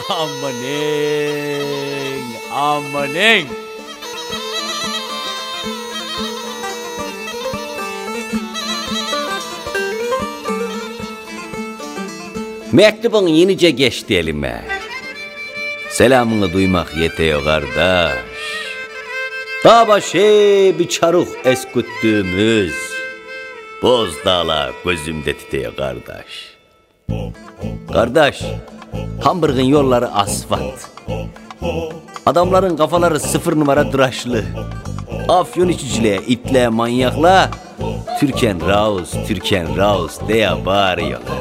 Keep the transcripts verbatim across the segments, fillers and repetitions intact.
Amanın, amanın. Mektubun yenice geçti elime. Selamını duymak yetiyor kardeş. Dağ başı bir çaruk esküttüğümüz Bozdağlar gözümde titiyor kardeş. Kardeş, Hamburg'un yolları asfalt. Adamların kafaları sıfır numara dıraşlı. Afyon içiciliğe, itliğe, manyakla Türken Raus, Türken Raus diye bağırıyorlar.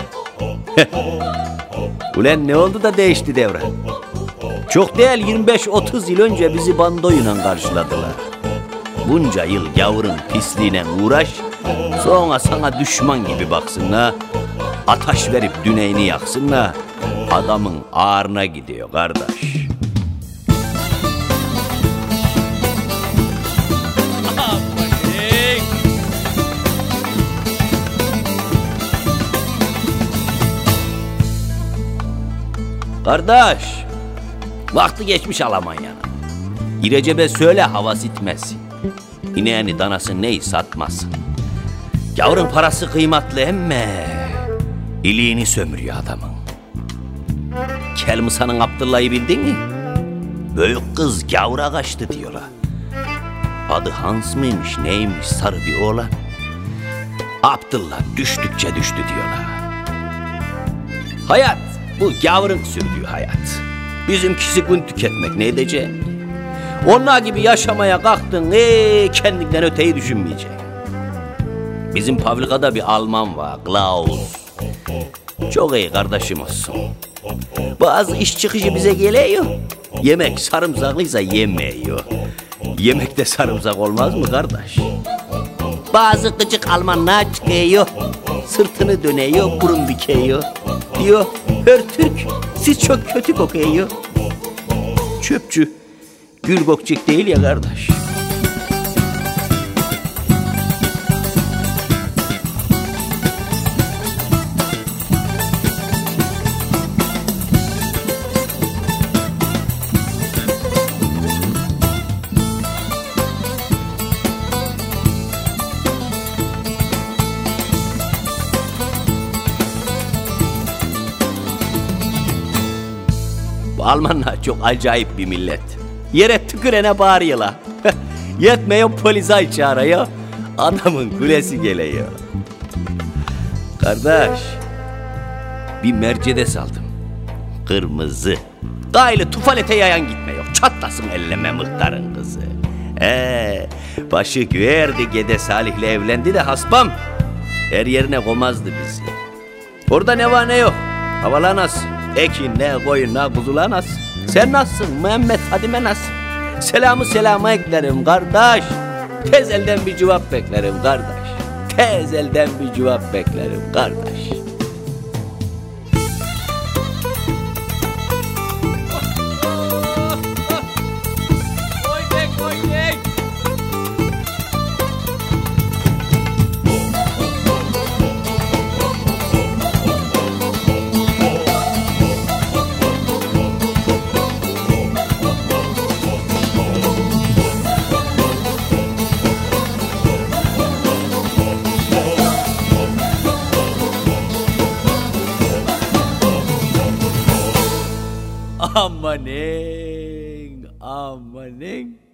Ulan ne oldu da değişti devre? Çok değil yirmi beş otuz yıl önce bizi bandoyla karşıladılar. Bunca yıl gavurun pisliğine uğraş, sonra sana düşman gibi baksınlar, ataş verip düneğini yaksınlar, adamın ağrına gidiyor kardeş. Kardeş, vakti geçmiş Almanya'nın. İrecep'e söyle havas itmesin. İneğini danası ney satmasın. Gavurun parası kıymetli emme iliğini sömürüyor adamın. Kelmusa'nın Abdullah'ı bildin mi? Büyük kız gavura kaçtı diyorlar. Adı Hans mıymış neymiş sarı bir oğlan. Abdullah düştükçe düştü diyorlar. Hayat bu gavurun sürdüğü hayat. Bizimkisi gün tüketmek ne edeceksin? Onlar gibi yaşamaya kalktın, ee, kendinden öteyi düşünmeyeceksin. Bizim fabrikada bir Alman var, Klaus. Çok iyi kardeşim olsun. Bazı iş çıkışı bize geliyor. Yemek sarımsaklıysa yemiyor. Yemekte sarımsak olmaz mı kardeş? Bazı gıcık Almanlar çıkıyor. Sırtını dönüyor, burun büküyor. Diyor, her Türk siz çok kötü kokuyor. Çöpçü, gül kokcuk değil ya kardeş. Almanlar çok acayip bir millet. Yere tükürene bağırıyorlar. Yetmiyor polisi çağırıyor. Adamın kulesi geliyor. Kardeş, bir Mercedes aldım. Kırmızı. Gaylı tufalete yayan gitmiyor. Çatlasın elleme mıhtarın kızı. Ee, başı güverdi Gede Salih'le evlendi de haspam. Her yerine komazdı bizi. Orada ne var ne yok. Havalar nasıl? Ekin ne, koyun ne, kuzular nasıl? Sen nasılsın Muhammed Fadime nasıl? Selamı selama eklerim kardeş. Tez elden bir cevap beklerim kardeş. Tez elden bir cevap beklerim kardeş. Amanın, amanın.